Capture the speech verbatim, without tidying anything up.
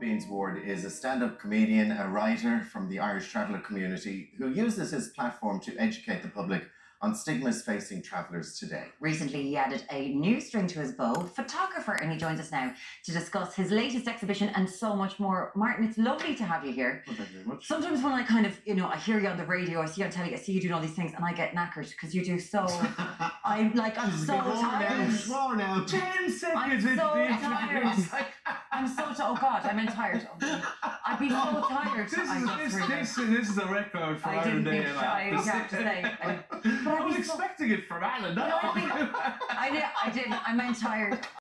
Beans Ward is a stand-up comedian, a writer from the Irish traveller community who uses his platform to educate the public on stigmas facing travellers today. Recently, he added a new string to his bow, photographer, and he joins us now to discuss his latest exhibition and so much more. Martin, it's lovely to have you here. Well, thank you very much. Sometimes when I kind of, you know, I hear you on the radio, I see you on telly, I see you doing all these things, and I get knackered because you do so. I'm like, I'm so tired. More now. Ten seconds I'm into so the tired. I'm so tired. Oh God, I meant tired. Oh, I've been so tired. This I is, just this, really- this, this is a record for I Iron didn't Day. think I have to say. I, but I I've was been so- expecting it from Alan. No, I, think, I did. I didn't. I meant tired.